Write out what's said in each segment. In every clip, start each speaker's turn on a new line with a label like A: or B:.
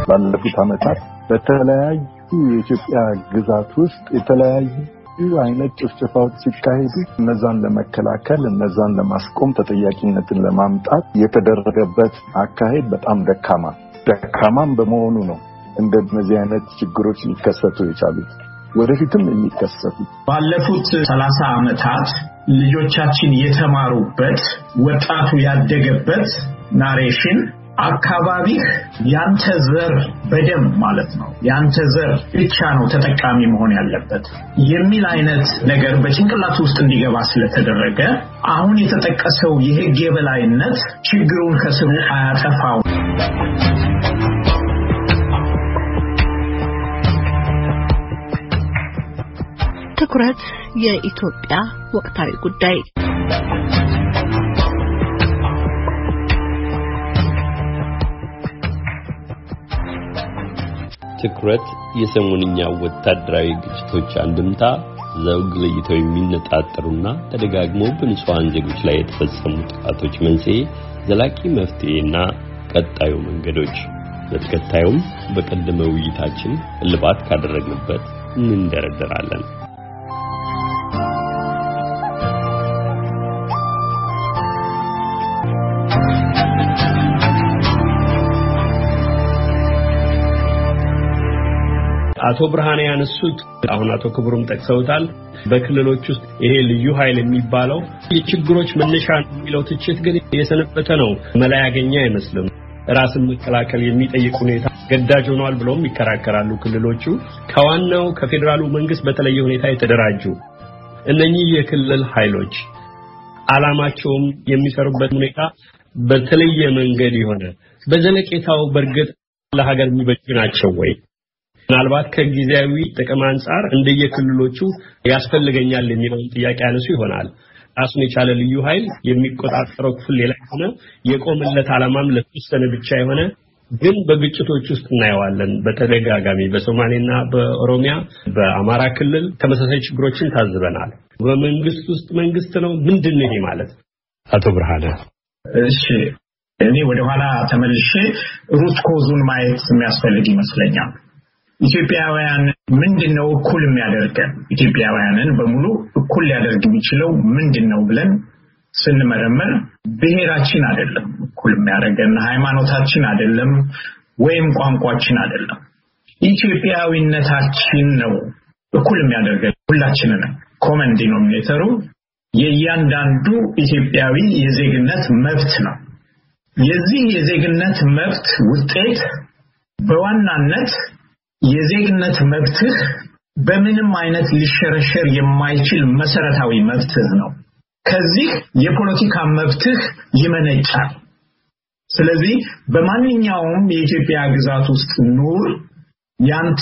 A: ባለፉት ዓመታት በተለያዩ የኢትዮጵያ ግዛት ውስጥ የተለያዩ አይነት ጭፍጨፋዎች ሲካሄዱ እነዛን ለመከላከል እነዛን ለማስቆም ተጠያቂነትን ለማምጣት የተደረገበት አካሄድ በጣም ደካማም በመሆኑ ነው እንደዚህ አይነት ችግሮች ሊከሰቱ የቻሉት ወደፊትም የሚከሰቱ
B: ባለፉት 30 ዓመታት ልጆቻችን የተማሩበት ወጣቱ ያደገበት ናሬሽን አካባቢ ያንተ ዘር በደም ማለት ነው ያንተ ዘር ብቻ ነው ተጠቃሚ መሆን ያለበት የሚል አይነት ነገር በጭንቅላቱ ውስጥ እንዲገባ ስለተደረገ አሁን የተጠቀሰው የህግ የበላይነት ችግሩን ከስሩ አያጠፋው
C: ትኩረት የኢትዮጵያ ወቅታዊ ጉዳይ
D: ትኩረት የሰሞንኛ ወታደራዊ ግጭቶች አንድምታ ዘውግ ለይተው የሚነጣጠሩና ተደጋግመው በንጹሃን ዜጎች ላይ የተፈጸሙ ጥቃቶች መንስኤ ዘላቂ መፍትሄና ቀጣዩ መንገዶች በተከታዩም በቀደመ ውይይታችን እልባት ካደረግንበት እንንደረደራለን። አቶ ብርሃኔ ያነሱት አሁን አቶ ክብሩም ጠቅሰውታል በክልሎች ውስጥ ይሄ ልዩ ኃይል የሚባለው የችግሮች መነሻ የሚለው ትችት ግን የሰነበተ ነው መላ ያገኘ አይመስልም ራስን መከላከል የሚጠይቅ ሁኔታ ገዳጅ ሆኗል ብለውም ይከራከራሉ ክልሎቹ ከዋናው ከፌደራሉ መንግስት በተለየ ሁኔታ የተደራጁ እነኚህ የክልል ኃይሎች አላማቸውም የሚሰሩበት ሁኔታ በተለየ መንገድ ይሆነ በዘለቄታው በርግጥ ለሀገር የሚበጁ ናቸው ወይ ምናልባት ከጊዜያዊ ጥቅም አንፃር እንደየክልሎቹ ያስፈልገኛል የሚለውን ጥያቄ ያነሱ ይሆናል ራሱን የቻለ ልዩ ኃይል የሚቆጣጠረው ክፍል ሌላ ሆነ የቆመለት ዓላማም ለተወሰነ ብቻ የሆነ ግን በግጭቶች ውስጥ እናየዋለን በተደጋጋሚ በሶማሌና በኦሮሚያ በአማራ ክልል ተመሳሳይ ችግሮችን ታዝበናል በመንግስት ውስጥ መንግስት ነው ምንድነው ይሄ ማለት አቶ ብርሃነ
B: እሺ እኔ ወደ ኋላ ተመልሼ ሩት ኮዙን ማየት የሚያስፈልግ ይመስለኛል ኢትዮጵያውያን ምንድነው እኩል የሚያደርገን ኢትዮጵያውያንን በሙሉ እኩል ሊያደርግ የሚችለው ምንድነው ብለን ስንመረመር ብሔራችን አይደለም እኩል የሚያደርገን ሃይማኖታችን አይደለም ወይም ቋንቋችን አይደለም ኢትዮጵያዊነታችን ነው እኩል የሚያደርገን ሁላችንን ኮመን ዲኖሚኔተሩ የእያንዳንዱ ኢትዮጵያዊ የዜግነት መብት ነው የዚህ የዜግነት መብት ውጤት በዋናነት የዜግነት መብትህ በምንም አይነት ሊሸረሸር የማይችል መሰረታዊ መብትህ ነው ከዚህ የፖለቲካ መብትህ ይመነጫል ስለዚህ በማንኛውም የኢትዮጵያ ግዛት ውስጥ ኑር ያንተ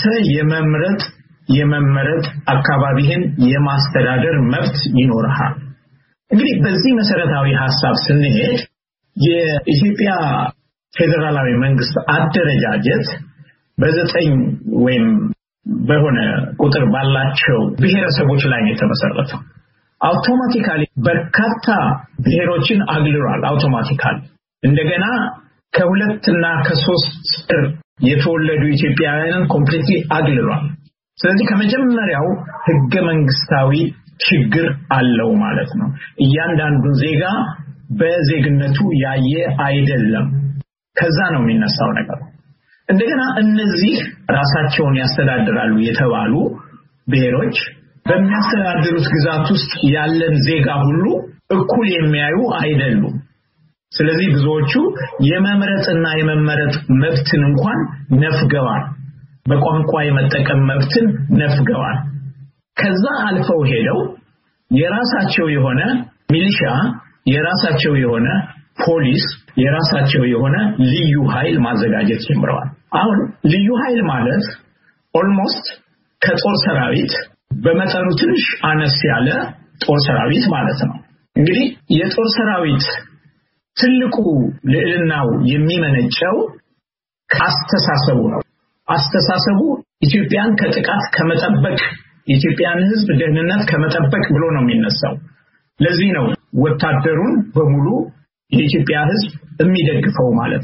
B: የመመረጥ አካባቢህን የማስተዳደር መብት ይኖርሃል እንግዲህ በዚህ መሰረታዊ ሐሳብ ስንሄድ የኢትዮጵያ ፌደራላዊ መንግስት አደረጃጀት በዘጠኝ ወይም በሆነ ቁጥር ባላቸው ብሔረሰቦች ላይ የተመሰረተው አውቶማቲካሊ በርካታ ብሔሮችን አግልሏል አውቶማቲካሊ እንደገና ከሁለትና ከሶስት የተወለዱ ኢትዮጵያውያንን ኮምፕሊትሊ አግልሏል ስለዚህ ከመጀመሪያው ህገ መንግስታዊ ችግር አለው ማለት ነው እያንዳንዱ ዜጋ በዜግነቱ ያየ አይደለም ከዛ ነው የሚነሳው ነገር እንደገና እነዚህ ራሳቸውን ያስተዳድራሉ የተባሉ ብሔሮች በሚያስተዳድሩት ግዛት ውስጥ ያለን ዜጋ ሁሉ እኩል የሚያዩ አይደሉም ስለዚህ ብዙዎቹ የመምረጥና የመመረጥ መብትን እንኳን ነፍገዋል በቋንቋ የመጠቀም መብትን ነፍገዋል ከዛ አልፈው ሄደው የራሳቸው የሆነ ሚሊሻ የራሳቸው የሆነ ፖሊስ የራሳቸው የሆነ ልዩ ኃይል ማዘጋጀት ጀምረዋል አሁን ልዩ ኃይል ማለት ኦልሞስት ከጦር ሰራዊት በመጠኑ ትንሽ አነስ ያለ ጦር ሰራዊት ማለት ነው እንግዲህ የጦር ሰራዊት ትልቁ ልዕልናው የሚመነጨው ከአስተሳሰቡ ነው አስተሳሰቡ ኢትዮጵያን ከጥቃት ከመጠበቅ የኢትዮጵያን ህዝብ ደህንነት ከመጠበቅ ብሎ ነው የሚነሳው ለዚህ ነው ወታደሩን በሙሉ የኢትዮጵያ ህዝብ የሚደግፈው ማለት ነው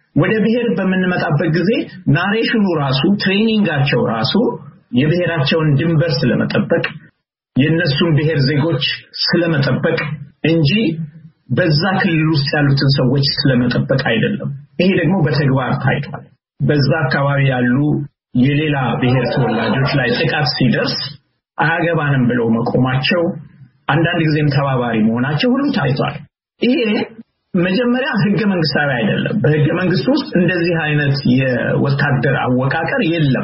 B: ወደ ብሔር በመንመጣበት ጊዜ ናሬሽኑ ራሱ ትሬኒንጋቸው ራሱ የብሔራቸውን ድንበር ስለመጠበቅ የነሱን ብሔር ዜጎች ስለመጠበቅ እንጂ በዛ ክልል ውስጥ ያሉትን ሰዎች ስለመጠበቅ አይደለም። ይሄ ደግሞ በተግባር ታይቷል። በዛ አካባቢ ያሉ የሌላ ብሔር ተወላጆች ላይ ጥቃት ሲደርስ አያገባንም ብለው መቆማቸው አንዳንድ ጊዜም ተባባሪ መሆናቸው ሁሉ ታይቷል። ይሄ መጀመሪያ ህገ መንግስታዊ አይደለም። በህገ መንግስት ውስጥ እንደዚህ አይነት የወታደር አወቃቀር የለም።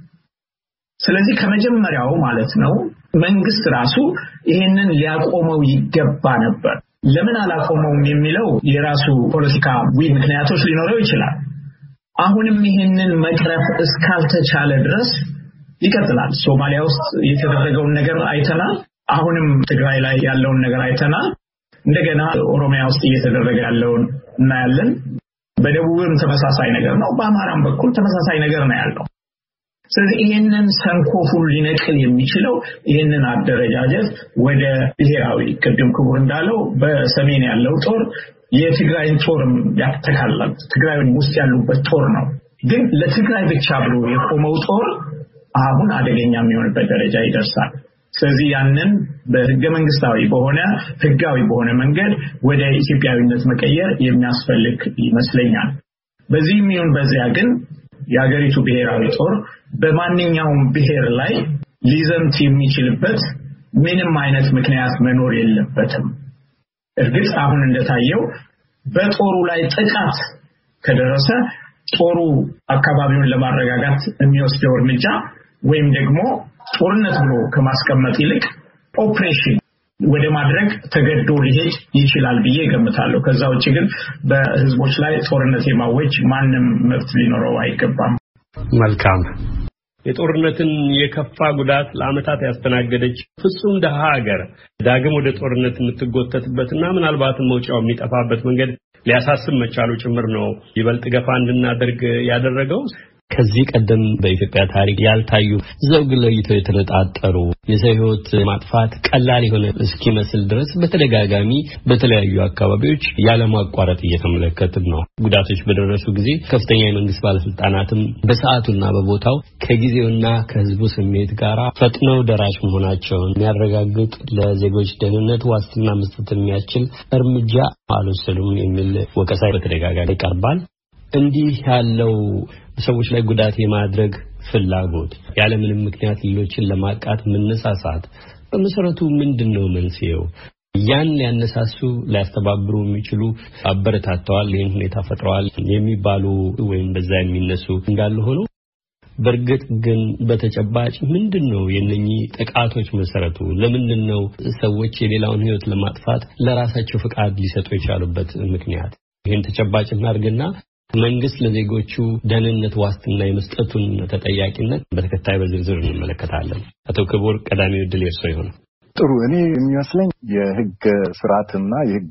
B: ስለዚህ ከመጀመሪያው ማለት ነው መንግስት ራሱ ይሄንን ሊያቆመው ይገባ ነበር። ለምን አላቆመውም የሚለው የራሱ ፖለቲካዊ ምክንያቶች ሊኖረው ይችላል። አሁንም ይሄንን መቅረፍ እስካልተቻለ ድረስ ይቀጥላል። ሶማሊያ ውስጥ የተደረገውን ነገር አይተናል። አሁንም ትግራይ ላይ ያለውን ነገር አይተናል። እንደገና ኦሮሚያ ውስጥ እየተደረገ ያለውን እናያለን። በደቡብም ተመሳሳይ ነገር ነው። በአማራም በኩል ተመሳሳይ ነገር ነው ያለው። ስለዚህ ይሄንን ሰንኮፉን ሊነቅል የሚችለው ይሄንን አደረጃጀት ወደ ብሔራዊ ቅድም ክቡር እንዳለው በሰሜን ያለው ጦር የትግራይን ጦርም ያጠቃልላል። ትግራይ ውስጥ ያሉበት ጦር ነው። ግን ለትግራይ ብቻ ብሎ የቆመው ጦር አሁን አደገኛ የሚሆንበት ደረጃ ይደርሳል። ስለዚህ ያንን በህገ መንግስታዊ በሆነ ህጋዊ በሆነ መንገድ ወደ ኢትዮጵያዊነት መቀየር የሚያስፈልግ ይመስለኛል። በዚህም ይሁን በዚያ ግን የሀገሪቱ ብሔራዊ ጦር በማንኛውም ብሔር ላይ ሊዘምት የሚችልበት ምንም አይነት ምክንያት መኖር የለበትም። እርግጥ አሁን እንደታየው በጦሩ ላይ ጥቃት ከደረሰ ጦሩ አካባቢውን ለማረጋጋት የሚወስደው እርምጃ ወይም ደግሞ ጦርነት ብሎ ከማስቀመጥ ይልቅ ኦፕሬሽን ወደ ማድረግ ተገዶ ሊሄድ ይችላል ብዬ ገምታለሁ። ከዛ ውጪ ግን በህዝቦች ላይ ጦርነት የማወጅ ማንም መብት ሊኖረው አይገባም።
D: መልካም። የጦርነትን የከፋ ጉዳት ለዓመታት ያስተናገደች ፍጹም ደሃ ሀገር ዳግም ወደ ጦርነት የምትጎተትበትና ምናልባትም መውጫው የሚጠፋበት መንገድ ሊያሳስብ መቻሉ ጭምር ነው ይበልጥ ገፋ እንድናደርግ ያደረገው። ከዚህ ቀደም በኢትዮጵያ ታሪክ ያልታዩ ዘውግ ለይተው የተነጣጠሩ የሰው ሕይወት ማጥፋት ቀላል የሆነ እስኪመስል ድረስ በተደጋጋሚ በተለያዩ አካባቢዎች ያለማቋረጥ እየተመለከትን ነው። ጉዳቶች በደረሱ ጊዜ ከፍተኛ የመንግስት ባለስልጣናትም በሰዓቱና በቦታው ከጊዜውና ከህዝቡ ስሜት ጋር ፈጥነው ደራሽ መሆናቸውን የሚያረጋግጥ ለዜጎች ደህንነት ዋስትና መስጠት የሚያስችል እርምጃ አልወሰዱም የሚል ወቀሳ በተደጋጋሚ ይቀርባል። እንዲህ ያለው ሰዎች ላይ ጉዳት የማድረግ ፍላጎት ያለምንም ምክንያት ሌሎችን ለማቃት መነሳሳት በመሰረቱ ምንድነው መንስኤው? ያን ያነሳሱ ሊያስተባብሩ የሚችሉ አበረታተዋል፣ ይህን ሁኔታ ፈጥረዋል የሚባሉ ወይም በዛ የሚነሱ እንዳሉ ሆኖ በእርግጥ ግን በተጨባጭ ምንድነው የነኚህ ጥቃቶች መሰረቱ? ለምንድነው ሰዎች የሌላውን ህይወት ለማጥፋት ለራሳቸው ፍቃድ ሊሰጡ የቻሉበት ምክንያት? ይህን ተጨባጭ እናድርግና መንግስት ለዜጎቹ ደህንነት ዋስትና የመስጠቱን ተጠያቂነት በተከታይ በዝርዝር እንመለከታለን። አቶ ክቡር ቀዳሚው ዕድል የርሶ ይሁን።
A: ጥሩ። እኔ የሚመስለኝ የህግ ስርዓትና የህግ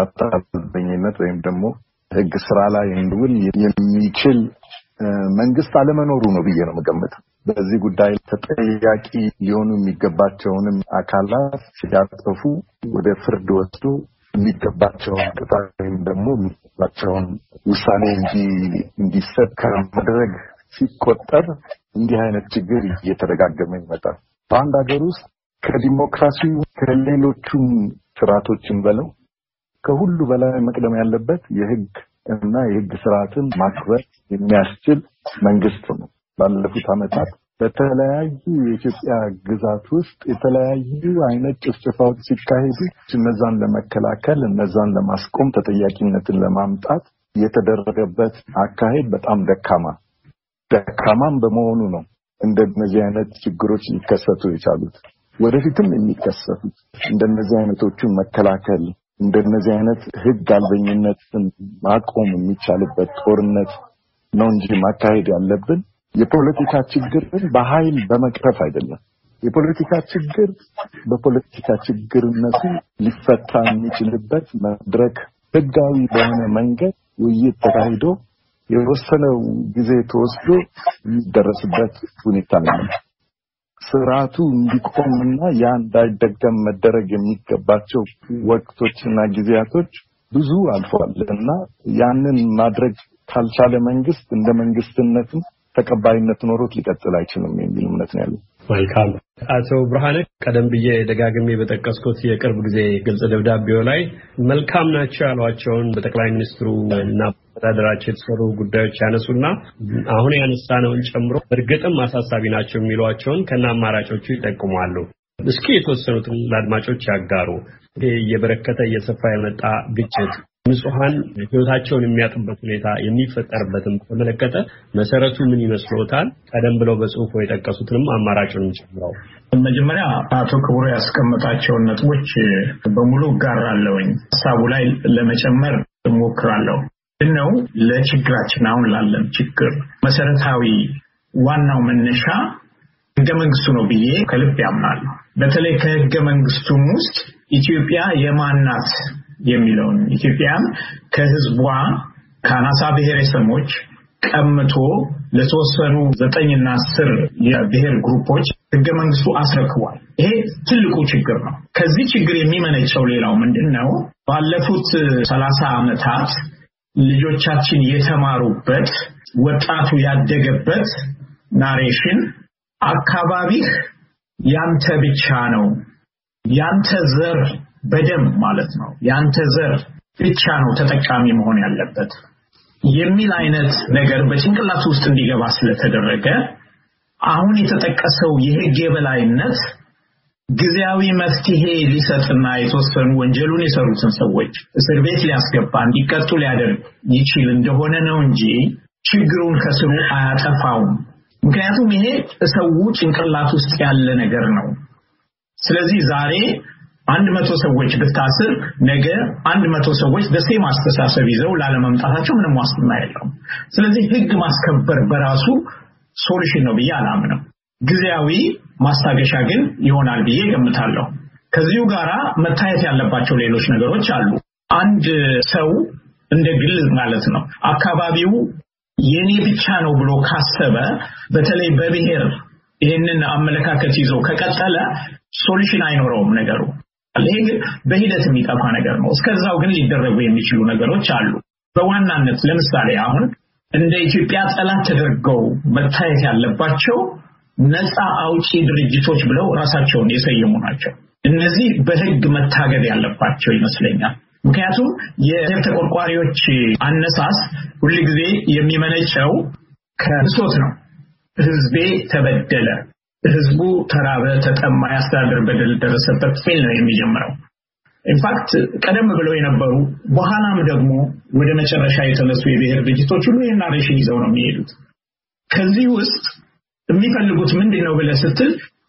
A: አራጣኝነት ወይም ደግሞ ህግ ስራ ላይ እንዲውል የሚችል መንግስት አለመኖሩ ነው ብዬ ነው የምገምተው። በዚህ ጉዳይ ተጠያቂ ሊሆኑ የሚገባቸውንም አካላት ሲያጠፉ ወደ ፍርድ ወስዶ የሚገባቸውን ቅጣት ወይም ደግሞ የሚገባቸውን ውሳኔ እንዲሰጥ ከማድረግ ሲቆጠር እንዲህ አይነት ችግር እየተደጋገመ ይመጣል። በአንድ ሀገር ውስጥ ከዲሞክራሲው ከሌሎቹም ስርዓቶችን በለው ከሁሉ በላይ መቅደም ያለበት የህግ እና የህግ ስርዓትን ማክበር የሚያስችል መንግስት ነው። ባለፉት ዓመታት በተለያዩ የኢትዮጵያ ግዛት ውስጥ የተለያዩ አይነት ጭፍጨፋዎች ሲካሄዱ እነዛን ለመከላከል እነዛን ለማስቆም ተጠያቂነትን ለማምጣት የተደረገበት አካሄድ በጣም ደካማም በመሆኑ ነው እንደነዚህ አይነት ችግሮች ሊከሰቱ የቻሉት። ወደፊትም የሚከሰቱት እንደነዚህ አይነቶቹን መከላከል እንደነዚህ አይነት ህግ አልበኝነትን ማቆም የሚቻልበት ጦርነት ነው እንጂ ማካሄድ ያለብን የፖለቲካ ችግርን በኃይል በመቅረፍ አይደለም። የፖለቲካ ችግር በፖለቲካ ችግርነቱ ሊፈታ የሚችልበት መድረክ ህጋዊ በሆነ መንገድ ውይይት ተካሂዶ የወሰነው ጊዜ ተወስዶ የሚደረስበት ሁኔታ ነው። ስርዓቱ እንዲቆምና ያ እንዳይደገም መደረግ የሚገባቸው ወቅቶችና ጊዜያቶች ብዙ አልፈዋልና ያንን ማድረግ ካልቻለ መንግስት እንደ መንግስትነትም ተቀባይነት ኖሮት ሊቀጥል አይችልም የሚል እምነት ነው ያለው።
D: መልካም አቶ ብርሃነ ቀደም ብዬ ደጋግሜ በተከስኩት የቅርብ ጊዜ ግልጽ ደብዳቤው ላይ መልካም ናቸው ያሏቸውን በጠቅላይ ሚኒስትሩ እና በተደራጀ የተሰሩ ጉዳዮች ያነሱና አሁን ያነሳነውን ጨምሮ እርግጥም አሳሳቢ ናቸው የሚሏቸውን ከና አማራጮቹ ይጠቁማሉ። እስኪ የተወሰኑትን ለአድማጮች ያጋሩ። ይሄ የበረከተ እየሰፋ የመጣ ግጭት ንጹሃን ህይወታቸውን የሚያጡበት ሁኔታ የሚፈጠርበትም ተመለከተ መሰረቱ ምን ይመስሎታል? ቀደም ብለው በጽሁፉ የጠቀሱትንም አማራጭን ጨምረው።
B: መጀመሪያ አቶ ክቡር ያስቀመጣቸውን ነጥቦች በሙሉ ጋራለሁኝ። ሐሳቡ ላይ ለመጨመር እሞክራለሁ። ነው ለችግራችን አሁን ላለን ችግር መሰረታዊ ዋናው መነሻ ህገ መንግስቱ ነው ብዬ ከልብ ያምናለሁ። በተለይ ከህገ መንግስቱም ውስጥ ኢትዮጵያ የማናት የሚለውን ኢትዮጵያን ከህዝቧ ከአናሳ ብሔረሰቦች ቀምቶ ለተወሰኑ 9 እና 10 የብሔር ግሩፖች ህገ መንግስቱ አስረክቧል። ይሄ ትልቁ ችግር ነው። ከዚህ ችግር የሚመነጨው ሌላው ምንድነው? ባለፉት 30 ዓመታት ልጆቻችን የተማሩበት ወጣቱ ያደገበት ናሬሽን አካባቢህ ያንተ ብቻ ነው፣ ያንተ ዘር በደም ማለት ነው ያንተ ዘር ብቻ ነው ተጠቃሚ መሆን ያለበት የሚል አይነት ነገር በጭንቅላቱ ውስጥ እንዲገባ ስለተደረገ አሁን የተጠቀሰው የህግ የበላይነት ጊዜያዊ መፍትሄ ሊሰጥና የተወሰኑ ወንጀሉን የሰሩትን ሰዎች እስር ቤት ሊያስገባ እንዲቀጡ ሊያደርግ ይችል እንደሆነ ነው እንጂ ችግሩን ከስሩ አያጠፋውም። ምክንያቱም ይሄ ሰው ጭንቅላት ውስጥ ያለ ነገር ነው። ስለዚህ ዛሬ 100 ሰዎች ብታስር ነገ 100 ሰዎች በሴም አስተሳሰብ ይዘው ላለመምጣታቸው ምንም ዋስትና የለውም። ስለዚህ ህግ ማስከበር በራሱ ሶሉሽን ነው ብዬ አላምንም። ጊዜያዊ ማስታገሻ ግን ይሆናል ብዬ ገምታለሁ። ከዚሁ ጋራ መታየት ያለባቸው ሌሎች ነገሮች አሉ። አንድ ሰው እንደ ግል ማለት ነው አካባቢው የኔ ብቻ ነው ብሎ ካሰበ በተለይ በብሔር ይሄንን አመለካከት ይዞ ከቀጠለ ሶሉሽን አይኖረውም ነገሩ። ይሄ በሂደት የሚጠፋ ነገር ነው። እስከዛው ግን ሊደረጉ የሚችሉ ነገሮች አሉ። በዋናነት ለምሳሌ አሁን እንደ ኢትዮጵያ ጠላት ተደርገው መታየት ያለባቸው ነፃ አውጪ ድርጅቶች ብለው ራሳቸውን የሰየሙ ናቸው። እነዚህ በህግ መታገድ ያለባቸው ይመስለኛል። ምክንያቱም የተቆርቋሪዎች አነሳስ ሁሉ ጊዜ የሚመነጨው ከብሶት ነው። ህዝቤ ተበደለ፣ ህዝቡ ተራበ፣ ተጠማ፣ ያስተዳደር በደል ደረሰበት ፌል ነው የሚጀምረው። ኢንፋክት ቀደም ብለው የነበሩ በኋላም ደግሞ ወደ መጨረሻ የተነሱ የብሔር ድርጅቶች ሁሉ የናሬሽን ይዘው ነው የሚሄዱት። ከዚህ ውስጥ የሚፈልጉት ምንድነው ብለህ ስትል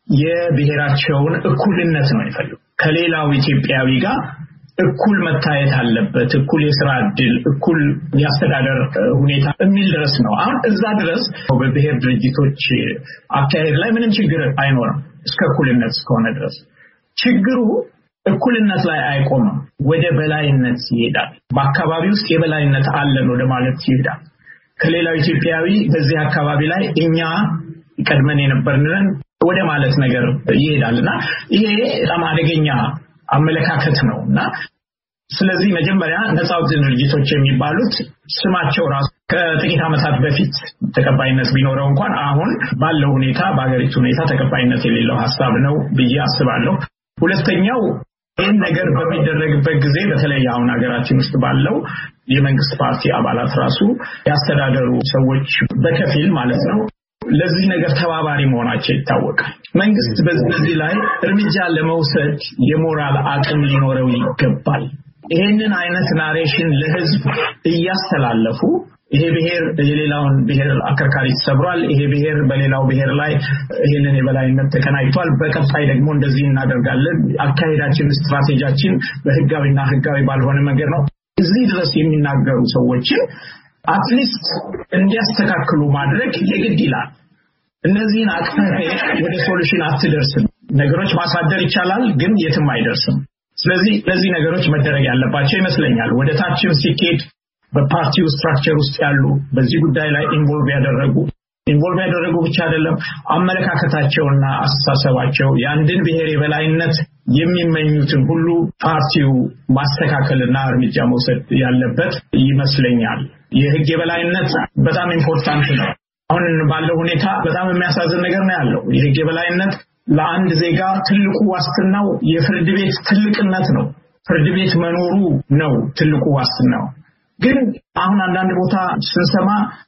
B: የብሔራቸውን እኩልነት ነው የሚፈልጉት። ከሌላው ኢትዮጵያዊ ጋር እኩል መታየት አለበት፣ እኩል የሥራ ዕድል፣ እኩል የአስተዳደር ሁኔታ የሚል ድረስ ነው። አሁን እዛ ድረስ በብሔር ድርጅቶች አካሄድ ላይ ምንም ችግር አይኖርም እስከ እኩልነት እስከሆነ ድረስ። ችግሩ እኩልነት ላይ አይቆምም፣ ወደ በላይነት ይሄዳል። በአካባቢ ውስጥ የበላይነት አለን ወደ ማለት ይሄዳል። ከሌላው ኢትዮጵያዊ በዚህ አካባቢ ላይ እኛ ቀድመን የነበርንን ወደ ማለት ነገር ይሄዳልና ይሄ በጣም አደገኛ አመለካከት ነውና ስለዚህ መጀመሪያ ነፃ አውጪ ድርጅቶች የሚባሉት ስማቸው ራሱ ከጥቂት ዓመታት በፊት ተቀባይነት ቢኖረው እንኳን አሁን ባለው ሁኔታ በአገሪቱ ሁኔታ ተቀባይነት የሌለው ሐሳብ ነው ብዬ አስባለሁ። ሁለተኛው ይህን ነገር በሚደረግበት ጊዜ በተለይ አሁን ሀገራችን ውስጥ ባለው የመንግስት ፓርቲ አባላት ራሱ ያስተዳደሩ ሰዎች በከፊል ማለት ነው ለዚህ ነገር ተባባሪ መሆናቸው ይታወቃል። መንግስት በዚህ ላይ እርምጃ ለመውሰድ የሞራል አቅም ሊኖረው ይገባል። ይሄንን አይነት ናሬሽን ለህዝብ እያስተላለፉ ይሄ ብሔር የሌላውን ብሔር አከርካሪ ተሰብሯል፣ ይሄ ብሔር በሌላው ብሔር ላይ ይሄንን የበላይነት ተቀናይቷል፣ በቀጣይ ደግሞ እንደዚህ እናደርጋለን፣ አካሄዳችን ስትራቴጂያችን በህጋዊና ህጋዊ ባልሆነ መንገድ ነው እዚህ ድረስ የሚናገሩ ሰዎችን አትሊስት እንዲያስተካክሉ ማድረግ የግድ ይላል። እነዚህን አቅፈህ ወደ ሶሉሽን አትደርስም። ነገሮች ማሳደር ይቻላል ግን የትም አይደርስም። ስለዚህ ለዚህ ነገሮች መደረግ ያለባቸው ይመስለኛል። ወደ ታችም ሲኬድ በፓርቲው ስትራክቸር ውስጥ ያሉ በዚህ ጉዳይ ላይ ኢንቮልቭ ያደረጉ ብቻ አይደለም አመለካከታቸውና አስተሳሰባቸው የአንድን ብሔር የበላይነት የሚመኙትን ሁሉ ፓርቲው ማስተካከልና እርምጃ መውሰድ ያለበት ይመስለኛል። የህግ የበላይነት በጣም ኢምፖርታንት ነው። አሁን ባለው ሁኔታ በጣም የሚያሳዝን ነገር ነው ያለው። የህግ የበላይነት ለአንድ ዜጋ ትልቁ ዋስትናው የፍርድ ቤት ትልቅነት ነው። ፍርድ ቤት መኖሩ ነው ትልቁ ዋስትናው። ግን አሁን አንዳንድ ቦታ ስንሰማ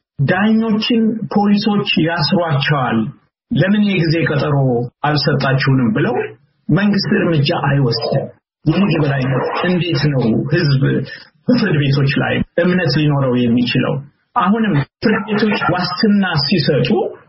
B: ዳኞችን ፖሊሶች ያስሯቸዋል፣ ለምን የጊዜ ቀጠሮ አልሰጣችሁንም ብለው መንግስት እርምጃ አይወስድም። የህግ የበላይነት እንዴት ነው ህዝብ በፍርድ ቤቶች ላይ እምነት ሊኖረው የሚችለው? አሁንም ፍርድ ቤቶች ዋስትና ሲሰጡ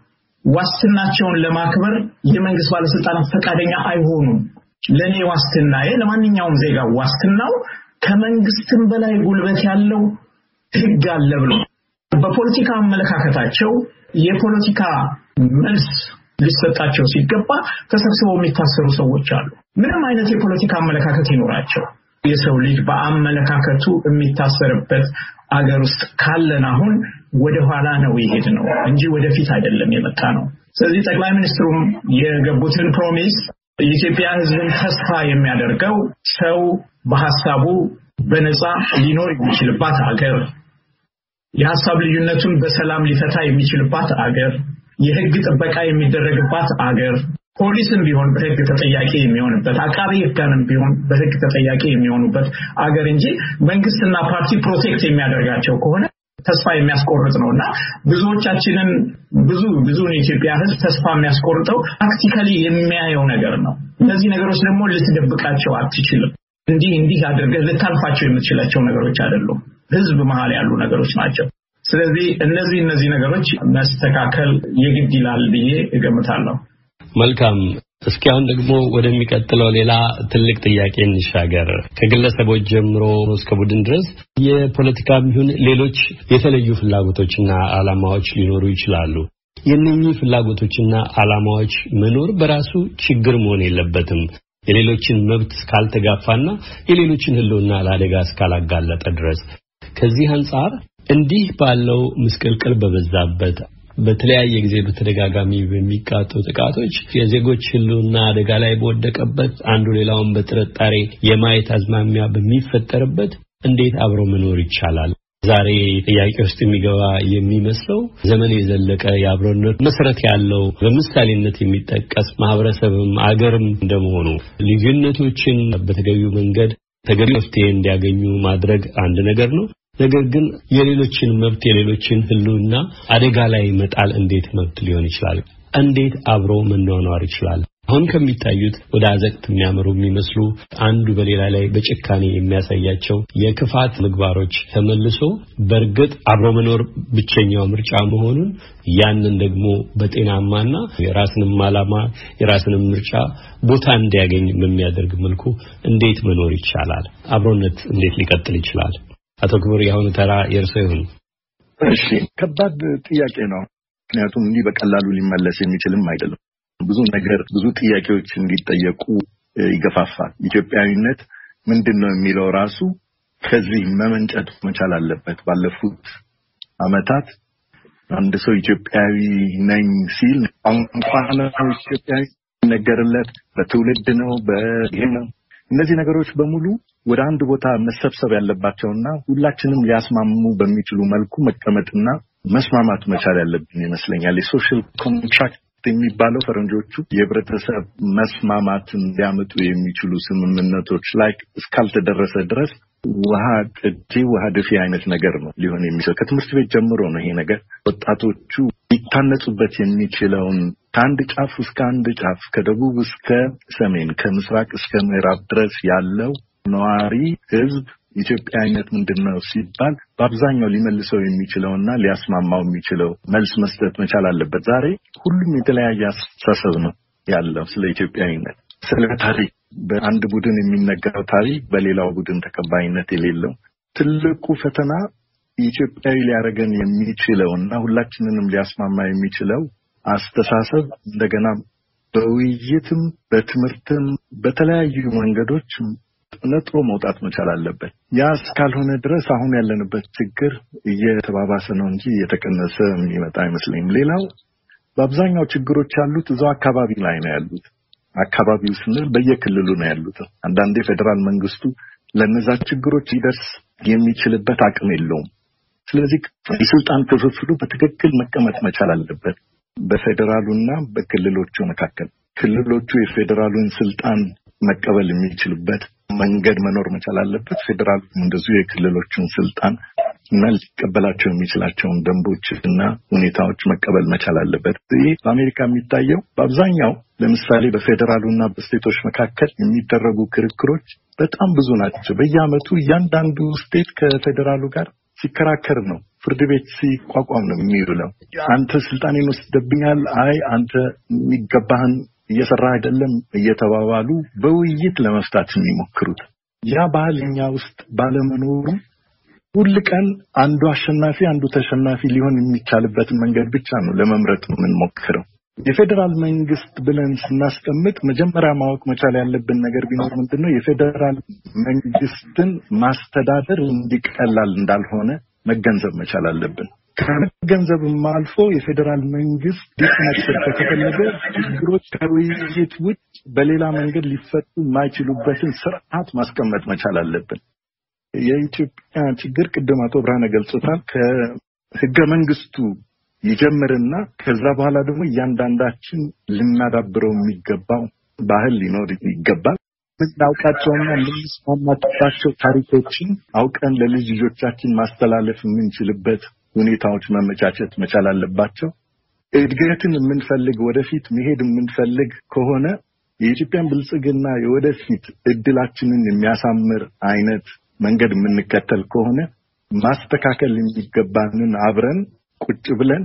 B: ዋስትናቸውን ለማክበር የመንግስት ባለስልጣናት ፈቃደኛ አይሆኑም። ለኔ ዋስትናዬ ለማንኛውም ዜጋ ዋስትናው ከመንግስትም በላይ ጉልበት ያለው ህግ አለ ብሎ በፖለቲካ አመለካከታቸው የፖለቲካ መልስ ሊሰጣቸው ሲገባ ተሰብስበው የሚታሰሩ ሰዎች አሉ። ምንም አይነት የፖለቲካ አመለካከት ይኖራቸው የሰው ልጅ በአመለካከቱ የሚታሰርበት አገር ውስጥ ካለን አሁን ወደ ኋላ ነው ይሄድ ነው እንጂ ወደፊት አይደለም የመጣ ነው። ስለዚህ ጠቅላይ ሚኒስትሩም የገቡትን ፕሮሚስ የኢትዮጵያ ህዝብን ተስፋ የሚያደርገው ሰው በሐሳቡ በነፃ ሊኖር የሚችልባት አገር፣ የሐሳብ ልዩነቱን በሰላም ሊፈታ የሚችልባት አገር፣ የህግ ጥበቃ የሚደረግባት አገር፣ ፖሊስም ቢሆን በህግ ተጠያቂ የሚሆንበት፣ አቃቤ ህግንም ቢሆን በህግ ተጠያቂ የሚሆኑበት አገር እንጂ መንግስትና ፓርቲ ፕሮቴክት የሚያደርጋቸው ከሆነ ተስፋ የሚያስቆርጥ ነውና ብዙዎቻችንን ብዙ የኢትዮጵያ ህዝብ ተስፋ የሚያስቆርጠው ፕራክቲካሊ የሚያየው ነገር ነው። እነዚህ ነገሮች ደግሞ ልትደብቃቸው አትችልም። እንዲህ አድርገህ ልታልፋቸው የምትችላቸው ነገሮች አይደሉም። ህዝብ መሃል ያሉ ነገሮች ናቸው። ስለዚህ እነዚህ ነገሮች መስተካከል የግድ ይላል ብዬ እገምታለሁ።
D: መልካም። እስኪ አሁን ደግሞ ወደሚቀጥለው ሌላ ትልቅ ጥያቄ እንሻገር። ከግለሰቦች ጀምሮ እስከ ቡድን ድረስ የፖለቲካም ይሁን ሌሎች የተለዩ ፍላጎቶችና ዓላማዎች ሊኖሩ ይችላሉ። የነኚህ ፍላጎቶችና ዓላማዎች መኖር በራሱ ችግር መሆን የለበትም። የሌሎችን መብት እስካልተጋፋና የሌሎችን ህልውና ለአደጋ እስካላጋለጠ ድረስ። ከዚህ አንጻር እንዲህ ባለው ምስቅልቅል በበዛበት በተለያየ ጊዜ በተደጋጋሚ በሚቃጡ ጥቃቶች የዜጎች ህልውና አደጋ ላይ በወደቀበት አንዱ ሌላውን በጥርጣሬ የማየት አዝማሚያ በሚፈጠርበት እንዴት አብሮ መኖር ይቻላል? ዛሬ ጥያቄ ውስጥ የሚገባ የሚመስለው ዘመን የዘለቀ የአብሮነት መሰረት ያለው በምሳሌነት የሚጠቀስ ማህበረሰብም አገርም እንደመሆኑ ልዩነቶችን በተገቢው መንገድ ተገቢ መፍትሄ እንዲያገኙ ማድረግ አንድ ነገር ነው። ነገር ግን የሌሎችን መብት የሌሎችን ህልውና አደጋ ላይ መጣል እንዴት መብት ሊሆን ይችላል? እንዴት አብሮ መኗኗር ይችላል? አሁን ከሚታዩት ወደ አዘቅት የሚያመሩ የሚመስሉ አንዱ በሌላ ላይ በጭካኔ የሚያሳያቸው የክፋት ምግባሮች ተመልሶ በእርግጥ አብሮ መኖር ብቸኛው ምርጫ መሆኑን ያንን ደግሞ በጤናማና የራስንም ዓላማ የራስንም ምርጫ ቦታ እንዲያገኝ በሚያደርግ መልኩ እንዴት መኖር ይቻላል? አብሮነት እንዴት ሊቀጥል ይችላል? አቶ ክቡር ያሁኑ ተራ የርሶ ይሁን።
A: እሺ፣ ከባድ ጥያቄ ነው። ምክንያቱም እንዲህ በቀላሉ ሊመለስ የሚችልም አይደለም። ብዙ ጥያቄዎች እንዲጠየቁ ይገፋፋል። ኢትዮጵያዊነት ምንድነው የሚለው ራሱ ከዚህ መመንጨት መቻል አለበት። ባለፉት አመታት አንድ ሰው ኢትዮጵያዊ ነኝ ሲል እንኳን ኢትዮጵያዊ ነገርለት በትውልድ ነው በይሄን ነው። እነዚህ ነገሮች በሙሉ ወደ አንድ ቦታ መሰብሰብ ያለባቸውና ሁላችንም ሊያስማሙ በሚችሉ መልኩ መቀመጥና መስማማት መቻል ያለብን ይመስለኛል። የሶሻል ኮንትራክት የሚባለው ፈረንጆቹ የህብረተሰብ መስማማትን ሊያመጡ የሚችሉ ስምምነቶች ላይ እስካልተደረሰ ድረስ ውሃ ቅጂ ውሃ ደፊ አይነት ነገር ነው ሊሆን የሚችለው። ከትምህርት ቤት ጀምሮ ነው ይሄ ነገር ወጣቶቹ ሊታነጹበት የሚችለውን ከአንድ ጫፍ እስከ አንድ ጫፍ ከደቡብ እስከ ሰሜን ከምስራቅ እስከ ምዕራብ ድረስ ያለው ነዋሪ ህዝብ ኢትዮጵያዊነት ምንድነው ሲባል በአብዛኛው ሊመልሰው የሚችለውና ሊያስማማው የሚችለው መልስ መስጠት መቻል አለበት። ዛሬ ሁሉም የተለያየ አስተሳሰብ ነው ያለው ስለ ኢትዮጵያዊነት፣ ስለ ታሪክ። በአንድ ቡድን የሚነገረው ታሪክ በሌላው ቡድን ተቀባይነት የሌለው ትልቁ ፈተና ኢትዮጵያዊ ሊያደርገን የሚችለውና ሁላችንንም ሊያስማማ የሚችለው አስተሳሰብ እንደገና በውይይትም በትምህርትም በተለያዩ መንገዶች ነጥሮ መውጣት መቻል አለበት። ያ እስካልሆነ ድረስ አሁን ያለንበት ችግር እየተባባሰ ነው እንጂ እየተቀነሰ የሚመጣ አይመስለኝም። ሌላው በአብዛኛው ችግሮች ያሉት እዛው አካባቢ ላይ ነው ያሉት። አካባቢው ስንል በየክልሉ ነው ያሉት። አንዳንዴ ፌደራል መንግስቱ ለነዛ ችግሮች ሊደርስ የሚችልበት አቅም የለውም። ስለዚህ የስልጣን ክፍፍሉ በትክክል መቀመጥ መቻል አለበት በፌደራሉና በክልሎቹ መካከል። ክልሎቹ የፌደራሉን ስልጣን መቀበል የሚችሉበት መንገድ መኖር መቻል አለበት። ፌደራሉ እንደዚሁ የክልሎቹን ስልጣን እና ሊቀበላቸው የሚችላቸውን ደንቦች እና ሁኔታዎች መቀበል መቻል አለበት። ይህ በአሜሪካ የሚታየው በአብዛኛው ለምሳሌ በፌደራሉና በስቴቶች መካከል የሚደረጉ ክርክሮች በጣም ብዙ ናቸው። በየዓመቱ እያንዳንዱ ስቴት ከፌደራሉ ጋር ሲከራከር ነው። ፍርድ ቤት ሲቋቋም ነው የሚውለው። አንተ ስልጣኔን ወስደብኛል፣ አይ አንተ የሚገባህን እየሰራ አይደለም እየተባባሉ በውይይት ለመፍታት የሚሞክሩት። ያ ባህል እኛ ውስጥ ባለመኖሩ ሁሉ ቀን አንዱ አሸናፊ አንዱ ተሸናፊ ሊሆን የሚቻልበትን መንገድ ብቻ ነው ለመምረጥ የምንሞክረው። የፌደራል መንግስት ብለን ስናስቀምጥ መጀመሪያ ማወቅ መቻል ያለብን ነገር ቢኖር ምንድነው የፌደራል መንግስትን ማስተዳደር እንዲቀላል እንዳልሆነ መገንዘብ መቻል አለብን። ከመገንዘብም አልፎ የፌደራል መንግስት ዲስመክሰር ከተፈለገ ችግሮች ከውይይት ውጭ በሌላ መንገድ ሊፈቱ የማይችሉበትን ስርዓት ማስቀመጥ መቻል አለብን። የኢትዮጵያ ችግር ቅድም አቶ ብርሃነ ገልጾታል። ከህገ መንግስቱ ይጀምርና ከዛ በኋላ ደግሞ እያንዳንዳችን ልናዳብረው የሚገባው ባህል ሊኖር ይገባል። ምናውቃቸውና የምንስማማባቸው ታሪኮችን አውቀን ለልጅ ልጆቻችን ማስተላለፍ የምንችልበት ሁኔታዎች መመቻቸት መቻል አለባቸው። እድገትን የምንፈልግ ወደፊት መሄድ የምንፈልግ ከሆነ የኢትዮጵያን ብልጽግና የወደፊት እድላችንን የሚያሳምር አይነት መንገድ የምንከተል ከሆነ ማስተካከል የሚገባንን አብረን ቁጭ ብለን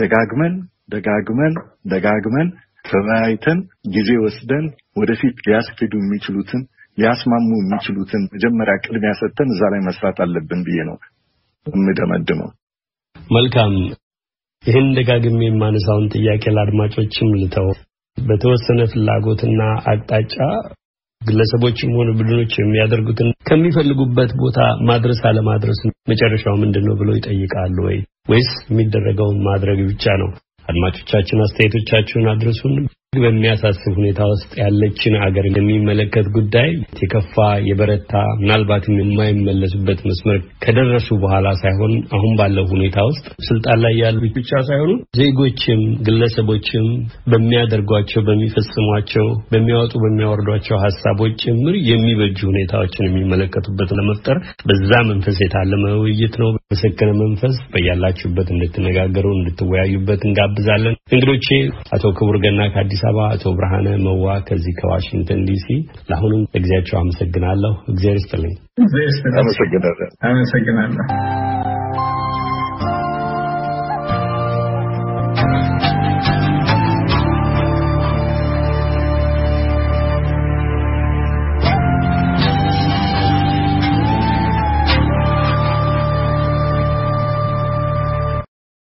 A: ደጋግመን ተወያይተን ጊዜ ወስደን ወደፊት ሊያስኬዱ የሚችሉትን ሊያስማሙ የሚችሉትን መጀመሪያ ቅድሚያ ሰጥተን እዛ ላይ መስራት አለብን ብዬ ነው የምደመድመው።
D: መልካም። ይህን ደጋግሜ የማነሳውን ጥያቄ ለአድማጮችም ልተው። በተወሰነ ፍላጎትና አቅጣጫ ግለሰቦችም ሆነ ቡድኖች የሚያደርጉትን ከሚፈልጉበት ቦታ ማድረስ አለማድረስ መጨረሻው ምንድነው ብለው ይጠይቃሉ ወይስ የሚደረገውን ማድረግ ብቻ ነው? አድማጮቻችን አስተያየቶቻችሁን አድርሱን። በሚያሳስብ ሁኔታ ውስጥ ያለችን ሀገር የሚመለከት ጉዳይ የከፋ የበረታ ምናልባትም የማይመለሱበት መስመር ከደረሱ በኋላ ሳይሆን አሁን ባለው ሁኔታ ውስጥ ስልጣን ላይ ያሉ ብቻ ሳይሆኑ ዜጎችም ግለሰቦችም በሚያደርጓቸው በሚፈጽሟቸው በሚያወርዷቸው ሀሳቦች ጭምር የሚበጁ ሁኔታዎችን የሚመለከቱበት ለመፍጠር በዛ መንፈስ የታለመ ውይይት ነው። በሰከነ መንፈስ በያላችሁበት እንድትነጋገሩ እንድትወያዩበት እንጋብዛለን። እንግዶቼ አቶ ክቡር ገና ከአዲስ አበባ፣ አቶ ብርሃነ መዋ ከዚህ ከዋሽንግተን ዲሲ ለአሁኑ እግዚአብሔር አመሰግናለሁ። እግዚአብሔር ይስጥልኝ።
A: አመሰግናለሁ።